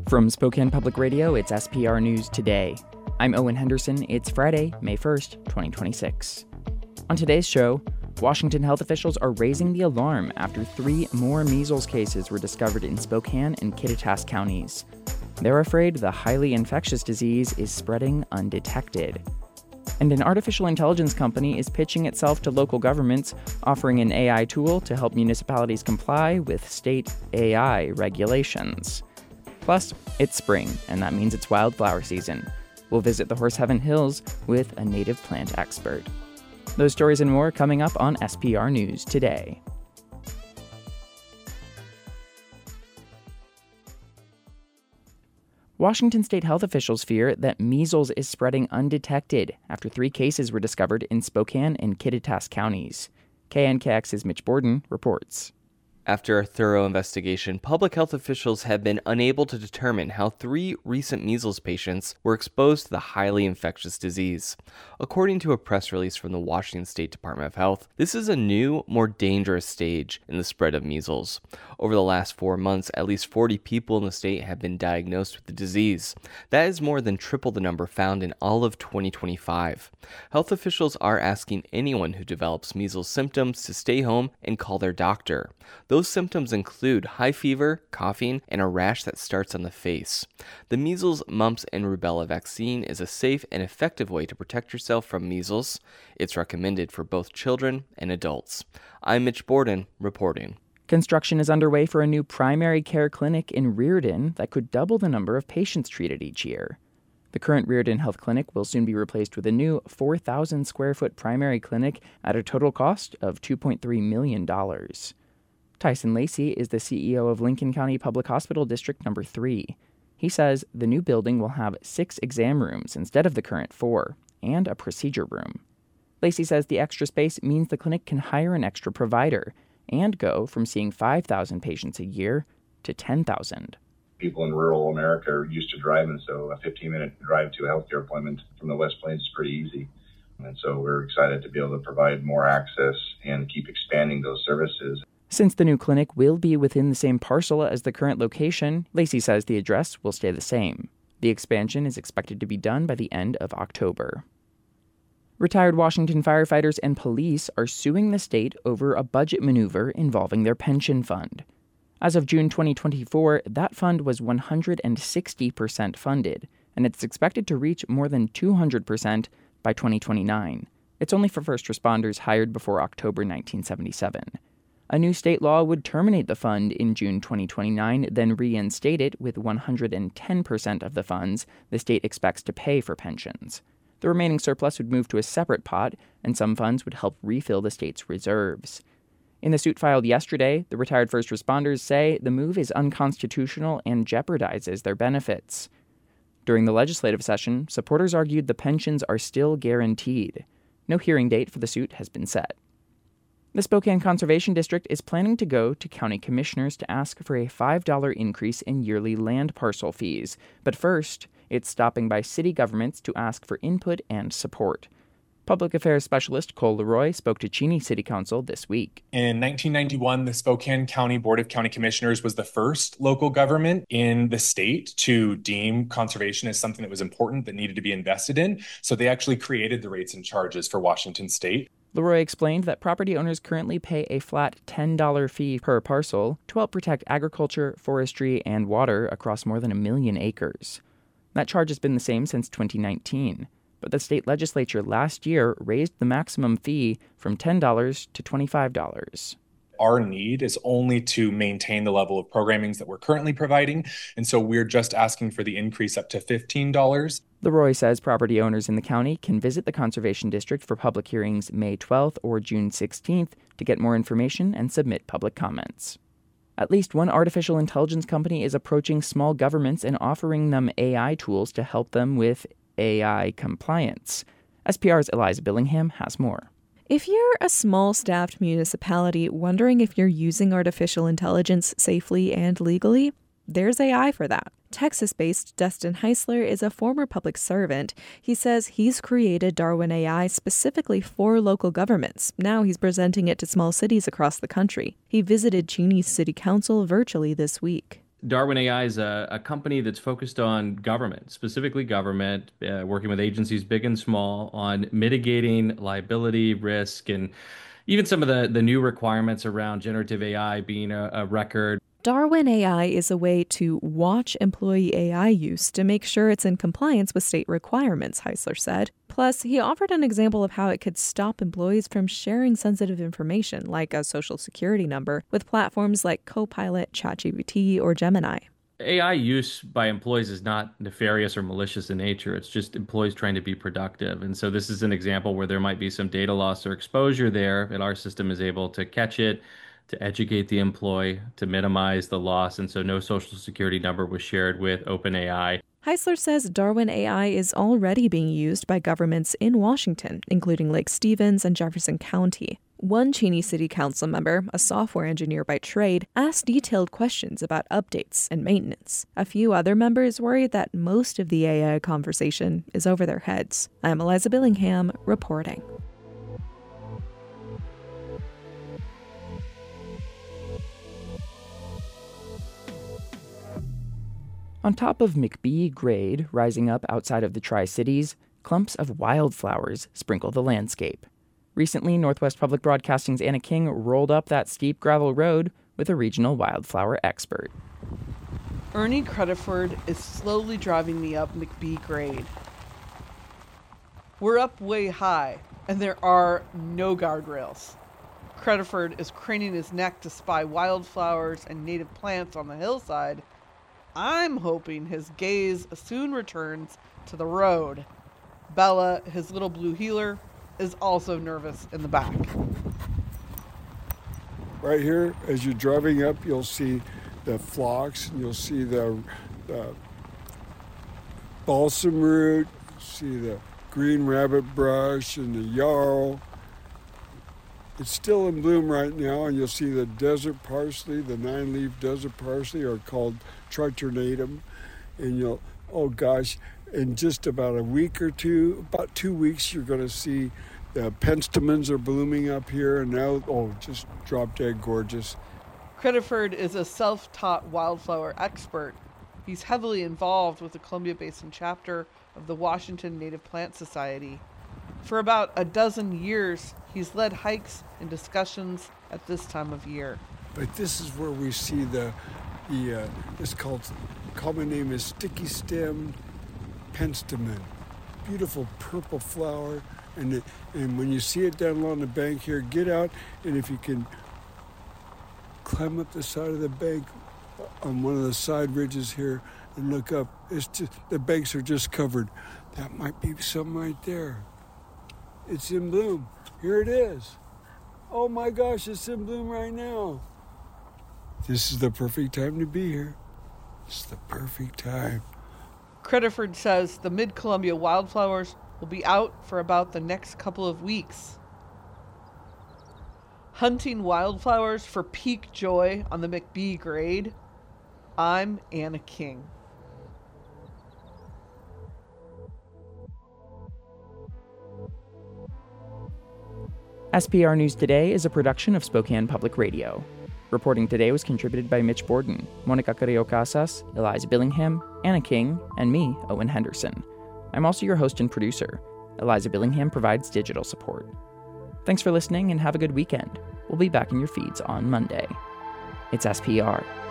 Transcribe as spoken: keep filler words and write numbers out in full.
From Spokane Public Radio, it's S P R News Today. I'm Owen Henderson. It's Friday, May first, twenty twenty-six. On today's show, Washington health officials are raising the alarm after three more measles cases were discovered in Spokane and Kittitas counties. They're afraid the highly infectious disease is spreading undetected. And an artificial intelligence company is pitching itself to local governments, offering an A I tool to help municipalities comply with state A I regulations. Plus, it's spring, and that means it's wildflower season. We'll visit the Horse Heaven Hills with a native plant expert. Those stories and more coming up on S P R News Today. Washington state health officials fear that measles is spreading undetected after three cases were discovered in Spokane and Kittitas counties. K N K X's Mitch Borden reports. After a thorough investigation, public health officials have been unable to determine how three recent measles patients were exposed to the highly infectious disease. According to a press release from the Washington State Department of Health, this is a new, more dangerous stage in the spread of measles. Over the last four months, at least forty people in the state have been diagnosed with the disease. That is more than triple the number found in all of twenty twenty-five. Health officials are asking anyone who develops measles symptoms to stay home and call their doctor. Those symptoms include high fever, coughing, and a rash that starts on the face. The measles, mumps, and rubella vaccine is a safe and effective way to protect yourself from measles. It's recommended for both children and adults. I'm Mitch Borden, reporting. Construction is underway for a new primary care clinic in Reardon that could double the number of patients treated each year. The current Reardon Health Clinic will soon be replaced with a new four thousand square foot primary clinic at a total cost of two point three million dollars. Tyson Lacey is the C E O of Lincoln County Public Hospital District Number three. He says the new building will have six exam rooms instead of the current four, and a procedure room. Lacey says the extra space means the clinic can hire an extra provider and go from seeing five thousand patients a year to ten thousand. People in rural America are used to driving, so a fifteen-minute drive to a healthcare appointment from the West Plains is pretty easy. And so we're excited to be able to provide more access and keep expanding those services. Since the new clinic will be within the same parcel as the current location, Lacey says the address will stay the same. The expansion is expected to be done by the end of October. Retired Washington firefighters and police are suing the state over a budget maneuver involving their pension fund. As of June twenty twenty-four, that fund was one hundred sixty percent funded, and it's expected to reach more than two hundred percent by twenty twenty-nine. It's only for first responders hired before October nineteen seventy-seven. A new state law would terminate the fund in June twenty twenty-nine, then reinstate it with one hundred ten percent of the funds the state expects to pay for pensions. The remaining surplus would move to a separate pot, and some funds would help refill the state's reserves. In the suit filed yesterday, the retired first responders say the move is unconstitutional and jeopardizes their benefits. During the legislative session, supporters argued the pensions are still guaranteed. No hearing date for the suit has been set. The Spokane Conservation District is planning to go to county commissioners to ask for a five dollars increase in yearly land parcel fees. But first, it's stopping by city governments to ask for input and support. Public Affairs Specialist Cole Leroy spoke to Cheney City Council this week. In nineteen ninety-one, the Spokane County Board of County Commissioners was the first local government in the state to deem conservation as something that was important, that needed to be invested in. So they actually created the rates and charges for Washington State. Leroy explained that property owners currently pay a flat ten dollars fee per parcel to help protect agriculture, forestry, and water across more than a million acres. That charge has been the same since twenty nineteen, but the state legislature last year raised the maximum fee from ten dollars to twenty-five dollars. Our need is only to maintain the level of programmings that we're currently providing, and so we're just asking for the increase up to fifteen dollars. Leroy says property owners in the county can visit the Conservation District for public hearings May twelfth or June sixteenth to get more information and submit public comments. At least one artificial intelligence company is approaching small governments and offering them A I tools to help them with A I compliance. S P R's Eliza Billingham has more. If you're a small-staffed municipality wondering if you're using artificial intelligence safely and legally, there's A I for that. Texas-based Dustin Heisler is a former public servant. He says he's created Darwin A I specifically for local governments. Now he's presenting it to small cities across the country. He visited Cheney City Council virtually this week. Darwin A I is a, a company that's focused on government, specifically government, uh, working with agencies big and small on mitigating liability, risk, and even some of the, the new requirements around generative A I being a, a record. Darwin A I is a way to watch employee A I use to make sure it's in compliance with state requirements, Heisler said. Plus, he offered an example of how it could stop employees from sharing sensitive information, like a social security number, with platforms like Copilot, ChatGPT, or Gemini. A I use by employees is not nefarious or malicious in nature. It's just employees trying to be productive. And so this is an example where there might be some data loss or exposure there, and our system is able to catch it, to educate the employee, to minimize the loss. And so no social security number was shared with OpenAI. Heisler says Darwin A I is already being used by governments in Washington, including Lake Stevens and Jefferson County. One Cheney City Council member, a software engineer by trade, asked detailed questions about updates and maintenance. A few other members worried that most of the A I conversation is over their heads. I'm Eliza Billingham, reporting. On top of McBee Grade, rising up outside of the Tri-Cities, clumps of wildflowers sprinkle the landscape. Recently, Northwest Public Broadcasting's Anna King rolled up that steep gravel road with a regional wildflower expert. Ernie Crediford is slowly driving me up McBee Grade. We're up way high, and there are no guardrails. Crediford is craning his neck to spy wildflowers and native plants on the hillside. I'm hoping his gaze soon returns to the road. Bella, his little blue heeler, is also nervous in the back. Right here, as you're driving up, you'll see the phlox, and you'll see the, the balsam root, see the green rabbit brush and the yarrow. It's still in bloom right now, and you'll see the desert parsley, the nine-leaf desert parsley, are called tritornatum. And you'll, oh gosh, in just about a week or two, about two weeks, you're going to see the penstemons are blooming up here, and now, oh, just drop dead gorgeous. Crediford is a self-taught wildflower expert. He's heavily involved with the Columbia Basin chapter of the Washington Native Plant Society. For about a dozen years, he's led hikes and discussions at this time of year. But this is where we see the, the uh, it's called, common name is sticky stem penstemon. Beautiful purple flower. And, it, and when you see it down along the bank here, get out, and if you can climb up the side of the bank on one of the side ridges here and look up, it's just, the banks are just covered. That might be some right there. It's in bloom. Here it is. Oh my gosh, it's in bloom right now. This is the perfect time to be here. It's the perfect time. Crediford says the Mid-Columbia wildflowers will be out for about the next couple of weeks. Hunting wildflowers for peak joy on the McBee Grade, I'm Anna King. S P R News Today is a production of Spokane Public Radio. Reporting today was contributed by Mitch Borden, Monica Carrillo Casas, Eliza Billingham, Anna King, and me, Owen Henderson. I'm also your host and producer. Eliza Billingham provides digital support. Thanks for listening and have a good weekend. We'll be back in your feeds on Monday. It's S P R.